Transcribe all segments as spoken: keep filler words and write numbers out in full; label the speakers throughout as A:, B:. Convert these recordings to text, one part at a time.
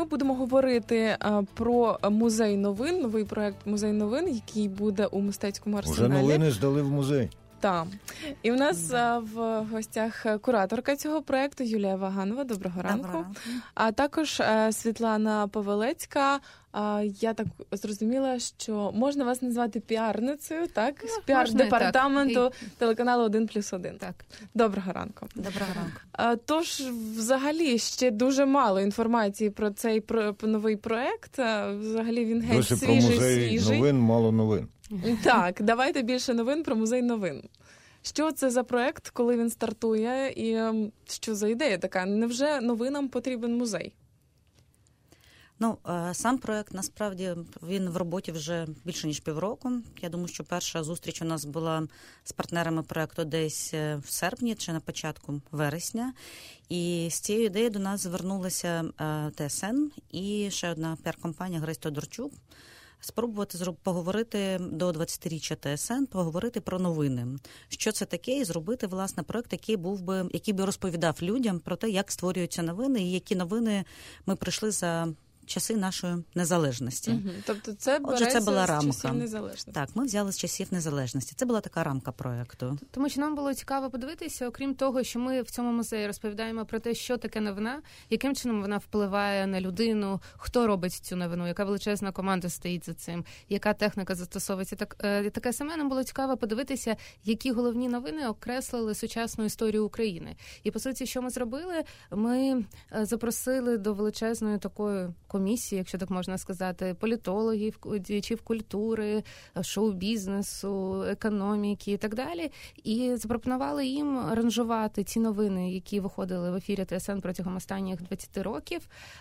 A: ми будемо говорити про музей новин, новий проект «Музей новин», який буде у мистецькому арсеналі.
B: Уже новини здали в музей.
A: Так. І у нас в гостях кураторка цього проекту Юлія Ваганова. Доброго ранку.
C: Доброго.
A: А також Світлана Павелецька. Я так зрозуміла, що можна вас назвати піарницею, так?
C: Ну,
A: з піар-департаменту
C: так.
A: телеканалу один плюс один.
C: Так.
A: Доброго ранку.
C: Доброго ранку.
A: Тож, взагалі, ще дуже мало інформації про цей про, новий проект. Взагалі він геть
B: Досі
A: свіжий,
B: про музей
A: свіжий.
B: новин мало новин.
A: Так, давайте більше новин про музей новин. Що це за проект, коли він стартує, і що за ідея така? Невже новинам потрібен музей?
C: Ну, сам проект, насправді, він в роботі вже більше, ніж півроку. Я думаю, що перша зустріч у нас була з партнерами проекту десь в серпні чи на початку вересня. І з цією ідеєю до нас звернулася ТСН і ще одна піар-компанія Гресь Тодорчук. Спробувати поговорити до двадцятиріччя ТСН, поговорити про новини. Що це таке, і зробити, власне, проект, який був би, який би розповідав людям про те, як створюються новини, і які новини ми прийшли за часи нашої незалежності.
A: Угу. Тобто це
C: Отже, це була
A: з
C: рамка.
A: часів незалежності.
C: Так, ми взяли з часів незалежності. Це була така рамка проекту.
D: Тому що нам було цікаво подивитися, окрім того, що ми в цьому музеї розповідаємо про те, що таке новина, яким чином вона впливає на людину, хто робить цю новину, яка величезна команда стоїть за цим, яка техніка застосовується. Так, е, таке саме нам було цікаво подивитися, які головні новини окреслили сучасну історію України. І, по суті, що ми зробили? Ми запросили до величезної такої комісії, якщо так можна сказати, політологів, діячів культури, шоу-бізнесу, економіки і так далі. І запропонували їм аранжувати ці новини, які виходили в ефірі ТСН протягом останніх двадцять років.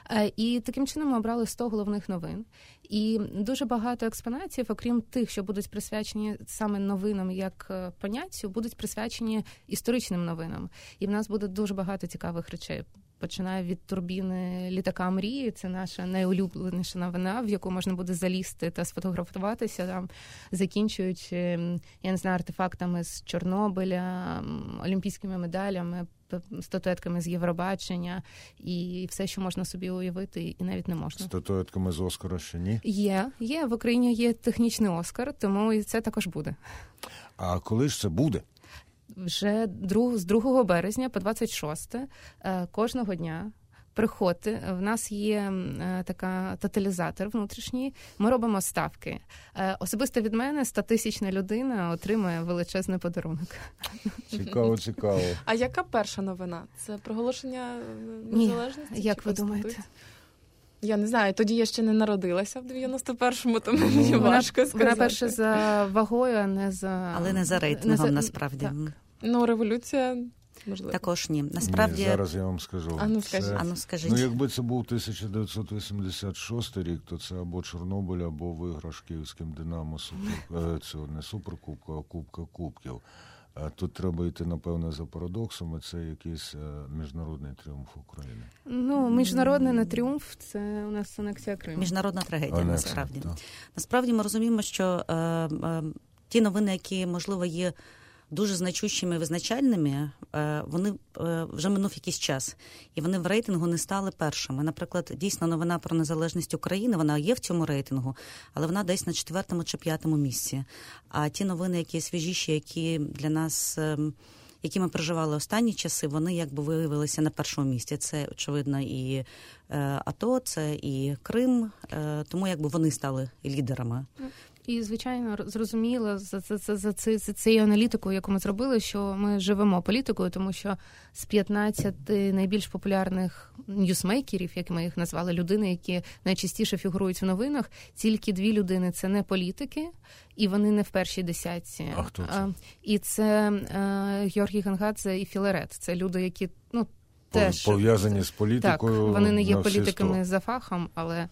D: І таким чином ми обрали сто головних новин. І дуже багато експонатів, окрім тих, що будуть присвячені саме новинам як поняттю, будуть присвячені історичним новинам. І в нас буде дуже багато цікавих речей. Починає від турбіни літака «Мрії», це наша найулюбленіша новина, в яку можна буде залізти та сфотографуватися, там, закінчуючи, я не знаю, артефактами з Чорнобиля, олімпійськими медалями, статуетками з Євробачення і все, що можна собі уявити, і навіть не можна.
B: Статуетками з Оскара ще ні?
D: Є, є. В Україні є технічний Оскар, тому і це також буде.
B: А коли ж це буде?
D: Вже з другого березня по двадцять шосте кожного дня приходьте. В нас є така тоталізатор внутрішній. Ми робимо ставки. Особисто від мене стотисячна людина отримає величезний подарунок.
B: Цікаво, цікаво.
A: А яка перша новина? Це проголошення незалежності?
D: Ні, як ви думаєте?
A: Я не знаю, тоді я ще не народилася в дев'яносто першому, тому мені важко сказати.
D: Вона перша за вагою, а не за...
C: Але не за рейтингом, не за... насправді.
D: Так.
A: Ну, революція, можливо.
C: Також ні. Насправді...
B: Ні, зараз я вам скажу.
A: А ну, скажіть.
B: Це...
C: А ну, скажіть.
B: Ну, якби це був тисяча дев'ятсот вісімдесят шостий рік, то це або Чорнобиль, або виграш київським «Динамо» супер... цього не суперкубка, а Кубка Кубків. Тут треба йти, напевно, за парадоксом, це якийсь міжнародний тріумф України.
D: Ну, міжнародний не тріумф, це у нас анексія Криму.
C: Міжнародна трагедія,
B: анексія,
C: насправді.
B: Так.
C: Насправді ми розуміємо, що е, е, ті новини, які, можливо, є дуже значущими і визначальними, вони вже минув якийсь час, і вони в рейтингу не стали першими. Наприклад, дійсно новина про незалежність України, вона є в цьому рейтингу, але вона десь на четвертому чи п'ятому місці. А ті новини, які свіжіші, які для нас, які ми переживали останні часи, вони якби виявилися на першому місці. Це, очевидно, і АТО, це і Крим, тому якби вони стали лідерами.
D: І, звичайно, зрозуміло за, за, за, за, за цією аналітикою, яку ми зробили, що ми живемо політикою, тому що з п'ятнадцяти найбільш популярних ньюсмейкерів, як ми їх назвали, людини, які найчастіше фігурують в новинах, тільки дві людини – це не політики, і вони не в першій десятці.
B: А хто це?
D: А, і це а, Георгій Гонгадзе і Філарет. Це люди, які, ну, теж...
B: Пов'язані з політикою.
D: Так, вони не є
B: на всі
D: політиками
B: сто.
D: за фахом, але...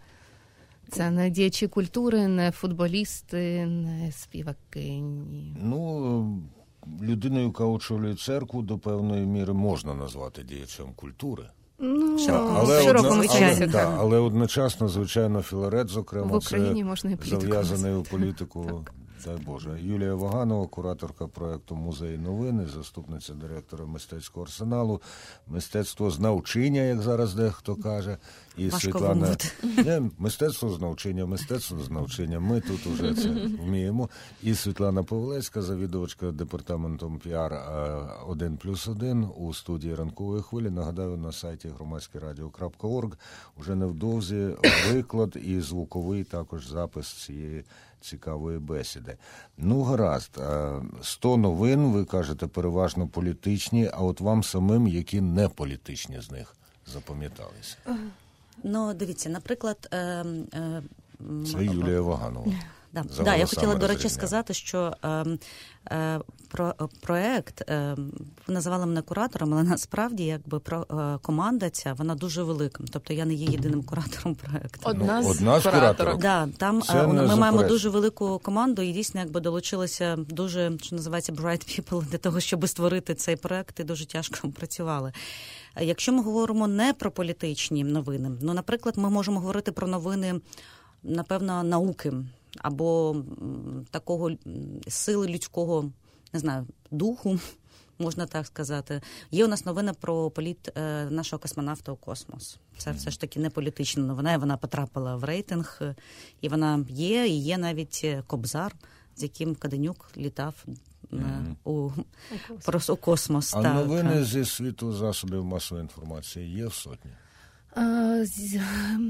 D: Це не діячі культури, не футболісти, не співаки. Ні.
B: Ну, людину, яка очолює церкву, до певної міри можна назвати діячем культури.
D: Ну,
B: але,
D: широко
B: одно, але,
D: так.
B: але одночасно, звичайно, Філарет, зокрема,
D: в Україні
B: це
D: можна і політику
B: зав'язаний у
D: назвати.
B: політику, дай Боже. Юлія Ваганова, кураторка проєкту «Музей новини», заступниця директора мистецького арсеналу, мистецтво знавчиня, як зараз дехто каже. І
C: Важко
B: Світлана,
C: вимовити.
B: не, мистецтво знавчення, мистецтво знавчення, ми тут уже це вміємо. І Світлана Павлецька, завідувачка департаментом піар один плюс один у студії «Ранкової хвилі». Нагадаю, на сайті громадське радіо крапка орг уже невдовзі виклад і звуковий також запис цієї цікавої бесіди. Ну, гаразд. сто новин, ви кажете, переважно політичні, а от вам самим, які не політичні з них запам'яталися?
C: Ну, дивіться, наприклад... Е, е,
B: Це Юлія Ваганова.
C: Да, да, я хотіла, до речі, сказати, що е, е, про, проект, е, ви називали мене куратором, але насправді якби про, е, команда ця, вона дуже велика. Тобто я не є єдиним куратором проекту.
A: Одна,
B: ну,
A: з,
B: одна з кураторів.
C: Да, там
B: Це
C: е, ми
B: запереч...
C: маємо дуже велику команду і дійсно якби долучилися дуже, що називається, bright people для того, щоб створити цей проект, і дуже тяжко працювали. Якщо ми говоримо не про політичні новини, ну, наприклад, ми можемо говорити про новини, напевно, науки, або такого сили людського, не знаю, духу, можна так сказати. Є у нас новина про політ нашого космонавта у космос. Це все ж таки не політична новина, і вона потрапила в рейтинг, і вона є, і є навіть Кобзар, з яким Каденюк літав mm-hmm. у, у космос. У космос
B: а
C: так.
B: Новини зі світу засобів масової інформації є в сотні?
D: А, з...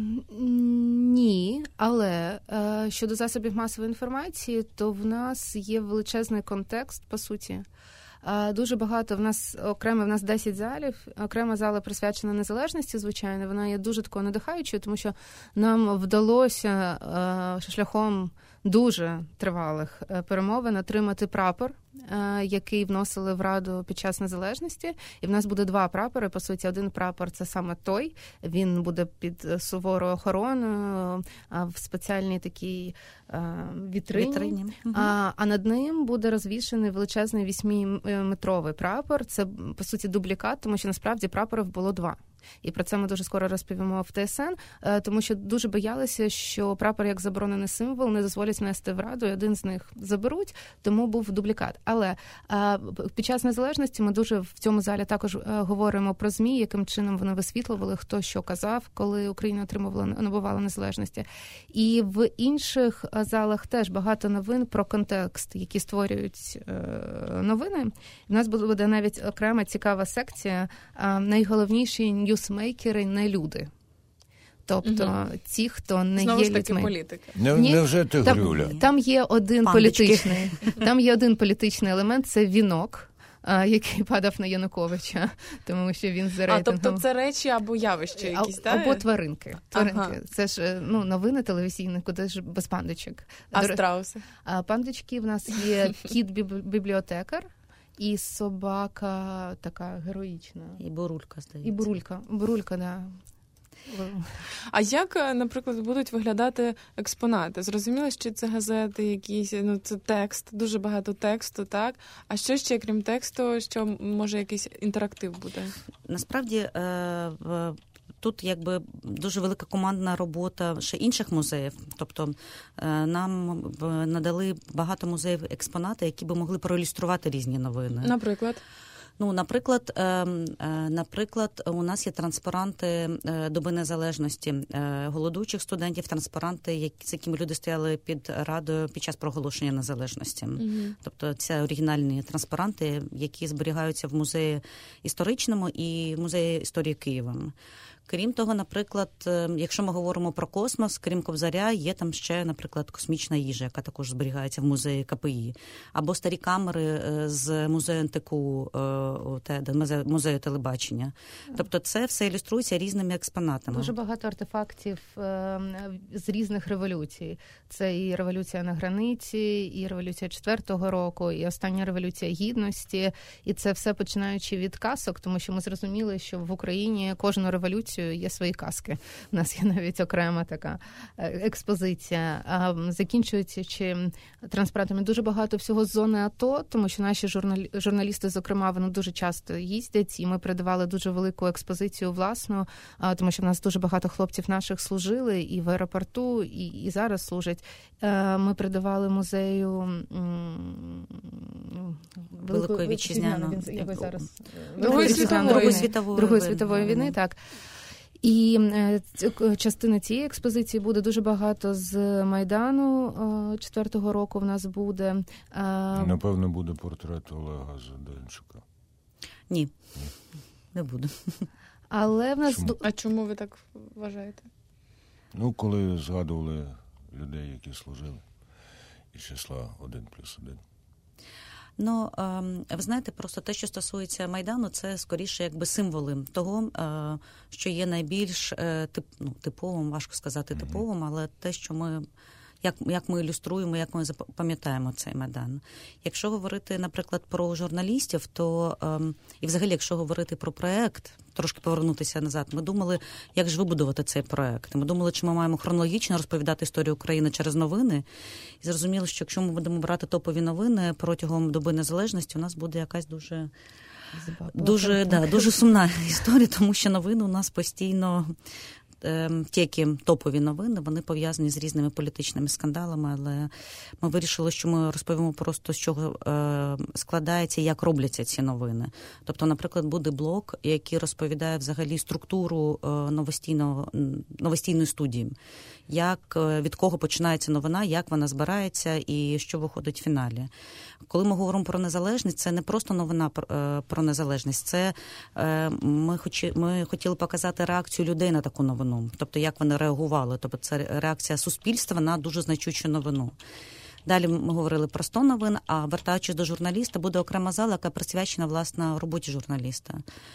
D: Ні, але а, щодо засобів масової інформації, то в нас є величезний контекст, по суті. А, дуже багато, в нас окремо, в нас десять залів, окрема зала присвячена незалежності, звичайно, вона є дуже такою надихаючою, тому що нам вдалося а, шляхом дуже тривалих перемовин отримати прапор, який вносили в Раду під час незалежності. І в нас буде два прапори, по суті. Один прапор – це саме той. Він буде під суворою охороною, в спеціальній такій вітрині. вітрині. Угу. А, а над ним буде розвішений величезний вісьмиметровий прапор. Це, по суті, дублікат, тому що насправді прапорів було два. І про це ми дуже скоро розповімо в ТСН, тому що дуже боялися, що прапор як заборонений символ не дозволять внести в Раду, і один з них заберуть, тому був дублікат. Але під час незалежності ми дуже в цьому залі також говоримо про ЗМІ, яким чином вони висвітлювали, хто що казав, коли Україна отримувала, набувала незалежності. І в інших залах теж багато новин про контекст, які створюють новини. У нас буде навіть окрема цікава секція найголовніші ньюсмейкери не люди. Тобто угу. ті, хто не
A: Знову
D: є
A: ж таки
D: людьми.
A: політики.
B: Не, невже ти
D: там,
B: Грюля?
D: Там є один
C: Пандочки.
D: політичний, там є один політичний елемент, це вінок, а, який падав на Януковича, тому що він за рейтингом.
A: А, тобто це речі або явища якісь,
D: а,
A: так?
D: Або тваринки. тваринки.
A: Ага.
D: Це ж ну, новини телевізійні, куди ж без пандочок.
A: А
D: Дор...
A: страуси?
D: А пандочки в нас є кіт-бібліотекар, і собака така героїчна.
C: І бурулька, здається.
D: І бурулька. Бурулька, да.
A: А як, наприклад, будуть виглядати експонати? Зрозуміло, що це газети якісь, ну це текст, дуже багато тексту, так? А що ще, крім тексту, що може якийсь інтерактив буде?
C: Насправді, е- тут якби дуже велика командна робота ще інших музеїв. Тобто нам надали багато музеїв експонати, які би могли проілюструвати різні новини.
A: Наприклад?
C: Ну, наприклад, наприклад, у нас є транспаранти Доби Незалежності голодуючих студентів, транспаранти, з якими люди стояли під Радою під час проголошення незалежності. Mm-hmm. Тобто це оригінальні транспаранти, які зберігаються в музеї історичному і в музеї історії Києва. Крім того, наприклад, якщо ми говоримо про космос, крім Кобзаря, є там ще, наприклад, космічна їжа, яка також зберігається в музеї КПІ. Або старі камери з музею ен те ка у, музею телебачення. Тобто це все ілюструється різними експонатами.
D: Дуже багато артефактів з різних революцій. Це і революція на границі, і революція четвертого року, і остання революція гідності. І це все починаючи від казок, тому що ми зрозуміли, що в Україні кожну революцію є свої казки. У нас є навіть окрема така експозиція. А закінчуючи транспарантами, дуже багато всього з зони АТО, тому що наші журналі... журналісти, зокрема, вони дуже часто їздять, і ми придавали дуже велику експозицію власну, тому що в нас дуже багато хлопців наших служили і в аеропорту, і, і зараз служать. Ми придавали музею
C: Великої вітчизняної
D: Другої
C: Другої
D: світової, Другої світової війни, так. І частина цієї експозиції буде дуже багато з Майдану четвертого року в нас буде.
B: Напевно, буде портрет Олега Заденчука.
C: Ні, не буде.
D: Але в нас...
A: Чому? А чому ви так вважаєте?
B: Ну, коли згадували людей, які служили, із числа один плюс один.
C: Ну, ви знаєте, просто те, що стосується Майдану, це скоріше якби символи того, що є найбільш тип, ну, типовим, важко сказати типовим, але те, що ми, як, як ми ілюструємо, як ми пам'ятаємо цей Майдан. Якщо говорити, наприклад, про журналістів, то і взагалі, якщо говорити про проект, трошки повернутися назад, ми думали, як ж вибудувати цей проект. Ми думали, чи ми маємо хронологічно розповідати історію України через новини. І зрозуміли, що якщо ми будемо брати топові новини протягом доби незалежності, у нас буде якась дуже, дуже, да, дуже сумна історія, тому що новини у нас постійно... Ті, які топові новини, вони пов'язані з різними політичними скандалами, але ми вирішили, що ми розповімо просто, з чого е, складається, як робляться ці новини. Тобто, наприклад, буде блок, який розповідає взагалі структуру е, новостійного, новостійної студії, як, від кого починається новина, як вона збирається і що виходить в фіналі. Коли ми говоримо про незалежність, це не просто новина про, е, про незалежність, це е, ми, хоч, ми хотіли показати реакцію людей на таку новину. Тобто, як вони реагували. Тобто, це реакція суспільства на дуже значущу новину. Далі ми говорили про сто новин, а вертаючись до журналіста, буде окрема зала, яка присвячена, власне, роботі журналіста.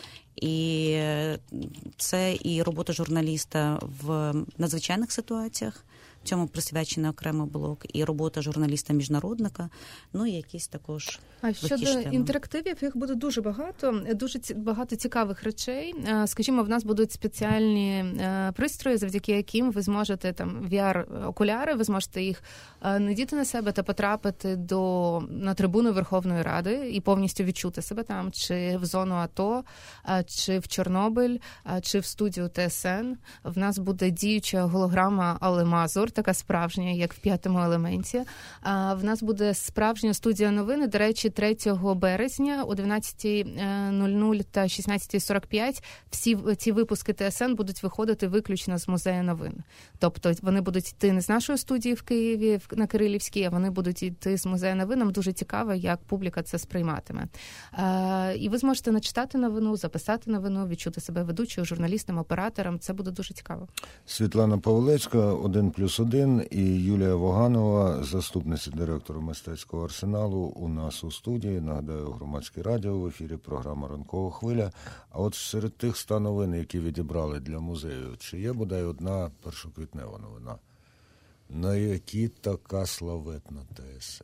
C: І це і робота журналіста в надзвичайних ситуаціях, цьому присвячений окремо блок, і робота журналіста-міжнародника, ну і якісь також.
D: А щодо інтерактивів, їх буде дуже багато, дуже багато цікавих речей. Скажімо, в нас будуть спеціальні пристрої, завдяки яким ви зможете там ві ар-окуляри, ви зможете їх надіти на себе та потрапити до на трибуну Верховної Ради і повністю відчути себе там, чи в зону АТО, чи в Чорнобиль, чи в студію Т С Н. В нас буде діюча голограма Алли Мазур, така справжня, як в «П'ятому елементі». А в нас буде справжня студія новини. До речі, третього березня о дванадцята нуль нуль та шістнадцята сорок п'ять всі ці випуски Т С Н будуть виходити виключно з музею новин. Тобто вони будуть йти не з нашої студії в Києві, на Кирилівській, а вони будуть йти з музею новин. Нам дуже цікаво, як публіка це сприйматиме. А, і ви зможете начитати новину, записати новину, відчути себе ведучою, журналістом, оператором. Це буде дуже цікаво.
B: Світлана Павлецька, один плюс один, і Юлія Воганова, заступниця директора мистецького арсеналу, у нас у студії. Нагадаю, Громадське радіо, в ефірі програма «Ранкова хвиля». А от серед тих ста новин, які відібрали для музею, чи є бодай одна першоквітнева новина? На які така славетна Т С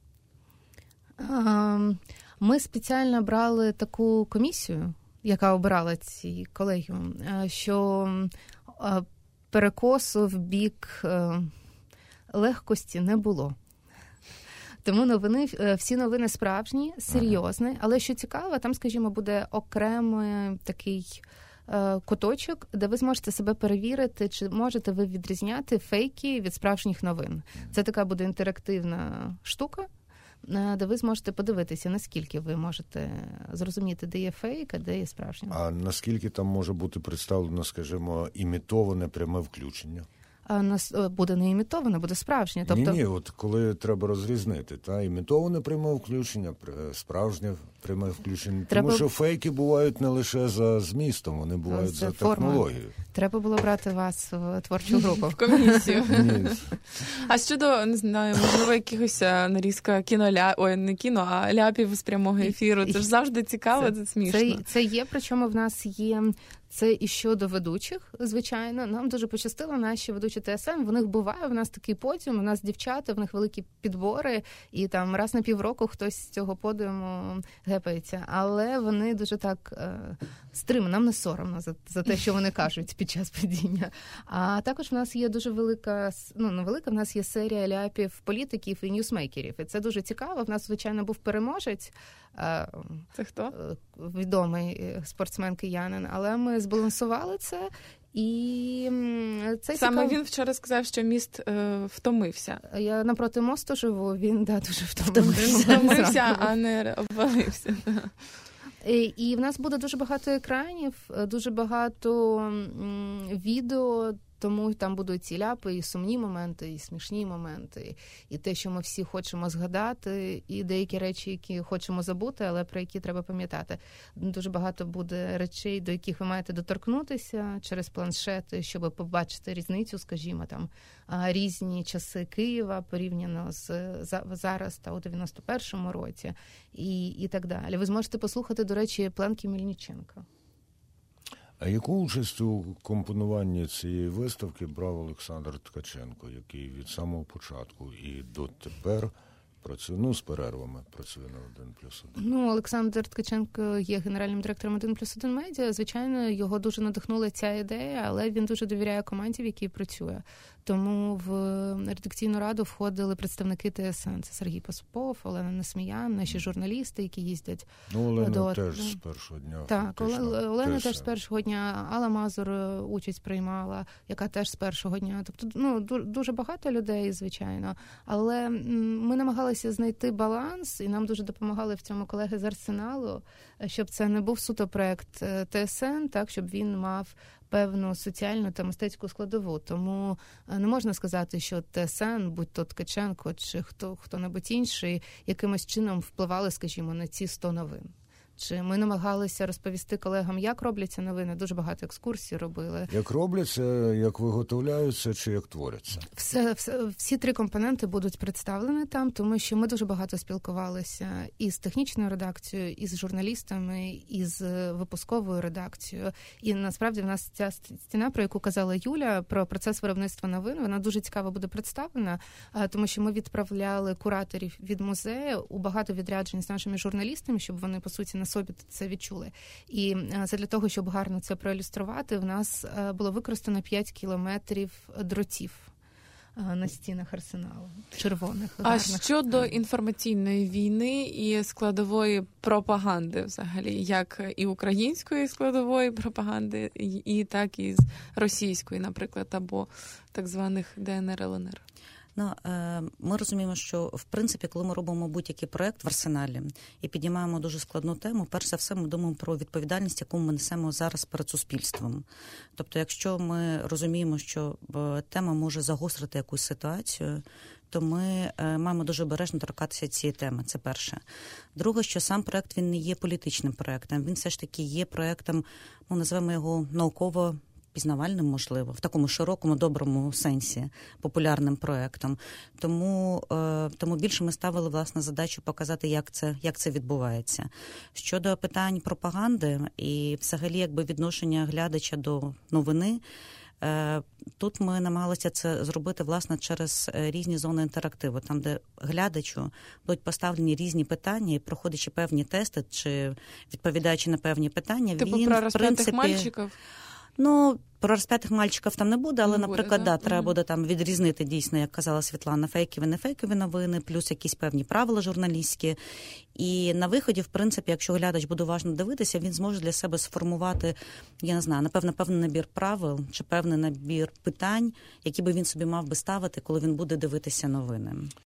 B: Н?
D: Ми спеціально брали таку комісію, яка обирала ці колегіум, що перекосу в бік легкості не було. Тому новини, всі новини справжні, серйозні, але що цікаво, там, скажімо, буде окремий такий куточок, де ви зможете себе перевірити, чи можете ви відрізняти фейки від справжніх новин. Це така буде інтерактивна штука, де ви зможете подивитися, наскільки ви можете зрозуміти, де є фейк, а де є справжнє.
B: А наскільки там може бути представлено, скажімо, імітоване пряме включення?
D: А нас буде не імітоване, буде справжнє. Тобто...
B: Ні, ні, от коли треба розрізнити, та імітоване пряме включення, справжнє пряме включення. Треба... Тому що фейки бувають не лише за змістом, вони бувають за, за технологією.
D: Треба було брати вас в творчу групу.
A: В комісію. А щодо, не знаю, можливо, якихось нарізка кіноля... Ой, не кіно, а ляпів з прямого ефіру. Це ж завжди цікаво, це, це смішно.
D: Це, це є, причому в нас є... Це і щодо ведучих, звичайно. Нам дуже пощастило, наші ведучі Т С Н, в них буває, в нас такий подіум, у нас дівчата, в них великі підбори, і там раз на півроку хтось з цього подіуму гепається. Але вони дуже так е, стримано, нам не соромно за, за те, що вони кажуть під час падіння. А також в нас є дуже велика, ну не велика, в нас є серія ляпів політиків і ньюсмейкерів. І це дуже цікаво. В нас, звичайно, був переможець. Е,
A: це хто?
D: Відомий спортсмен-киянин. Але ми збалансували це, і це
A: саме
D: цікаво.
A: Він вчора сказав, що міст е, втомився.
D: Я напроти мосту живу, він да, дуже втомився.
A: Тобто він втомився, а не обвалився.
D: І в нас буде дуже багато екранів, дуже багато відео, тому там будуть і ляпи, і сумні моменти, і смішні моменти, і те, що ми всі хочемо згадати, і деякі речі, які хочемо забути, але про які треба пам'ятати. Дуже багато буде речей, до яких ви маєте доторкнутися через планшети, щоб побачити різницю, скажімо, там, різні часи Києва порівняно з зараз та у дев'яносто першому році, і, і так далі. Ви зможете послухати, до речі, пленки Мельниченка.
B: А яку участь у компонуванні цієї виставки брав Олександр Ткаченко, який від самого початку і дотепер працює, ну, з перервами працює на один плюс один?
D: Ну, Олександр Ткаченко є генеральним директором один плюс один медіа. Звичайно, його дуже надихнула ця ідея, але він дуже довіряє команді, в якій працює. Тому в редакційну раду входили представники ТСН. Це Сергій Поспов, Олена Несміян, наші журналісти, які їздять.
B: Ну, Олена
D: до...
B: теж з першого дня.
D: Так, Олена
B: ТСН.
D: Теж з першого дня, Алла Мазур участь приймала, яка теж з першого дня. Тобто, ну, дуже багато людей, звичайно. Але ми намагалися знайти баланс, і нам дуже допомагали в цьому колеги з Арсеналу, щоб це не був суто проект ТСН, так, щоб він мав певну соціальну та мистецьку складову. Тому не можна сказати, що ТСН, будь-то Ткаченко чи хто, хто-небудь інший, якимось чином впливали, скажімо, на ці сто новин. Чи ми намагалися розповісти колегам, як робляться новини, дуже багато екскурсій робили.
B: Як робляться, як виготовляються чи як творяться?
D: Все, все, всі три компоненти будуть представлені там, тому що ми дуже багато спілкувалися і з технічною редакцією, і з журналістами, і з випусковою редакцією. І насправді в нас ця стіна, про яку казала Юля, про процес виробництва новин, вона дуже цікаво буде представлена, тому що ми відправляли кураторів від музею у багато відряджень з нашими журналістами, щоб вони, по суті, на собі це відчули. І це для того, щоб гарно це проілюструвати, в нас було використано п'ять кілометрів дротів на стінах Арсеналу, червоних.
A: А гарних. Щодо інформаційної війни і складової пропаганди взагалі, як і української складової пропаганди, і, і так і з російської, наприклад, або так званих ДНР, ЛНР?
C: Ну, ми розуміємо, що, в принципі, коли ми робимо будь-який проєкт в Арсеналі і піднімаємо дуже складну тему, перш за все ми думаємо про відповідальність, яку ми несемо зараз перед суспільством. Тобто, якщо ми розуміємо, що тема може загострити якусь ситуацію, то ми маємо дуже обережно торкатися цієї теми. Це перше. Друге, що сам проєкт, він не є політичним проєктом. Він все ж таки є проєктом, ну, називаємо його науково пізнавальним, можливо, в такому широкому, доброму сенсі, популярним проєктом. Тому, е, тому більше ми ставили, власне, задачу показати, як це, як це відбувається. Щодо питань пропаганди і взагалі якби відношення глядача до новини, е, тут ми намагалися це зробити, власне, через різні зони інтерактиву, там, де глядачу будуть поставлені різні питання і проходячи певні тести, чи відповідаючи на певні питання,
A: типу
C: він,
A: про
C: в
A: розп'ятих
C: принципі...
A: мальчиків?
C: Ну, про розп'ятих мальчиків там не буде, але,
A: не
C: наприклад,
A: буде,
C: да,
A: да?
C: треба
A: Mm-hmm.
C: буде там відрізнити, дійсно, як казала Світлана, фейкові, не фейкові новини, плюс якісь певні правила журналістські. І на виході, в принципі, якщо глядач буде уважно дивитися, він зможе для себе сформувати, я не знаю, напевно, певний набір правил чи певний набір питань, які би він собі мав би ставити, коли він буде дивитися новини.